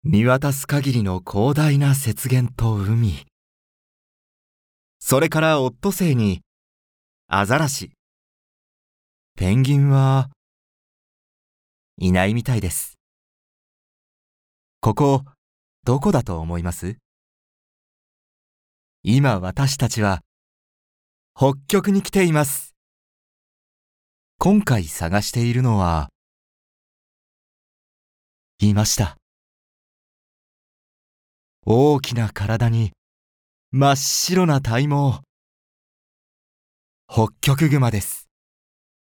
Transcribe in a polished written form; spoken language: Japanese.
見渡す限りの広大な雪原と海。それからオットセイにアザラシ。ペンギンはいないみたいです。ここ、どこだと思います？今私たちは北極に来ています。今回探しているのいました。大きな体に真っ白な体毛。ホッキョクグマです。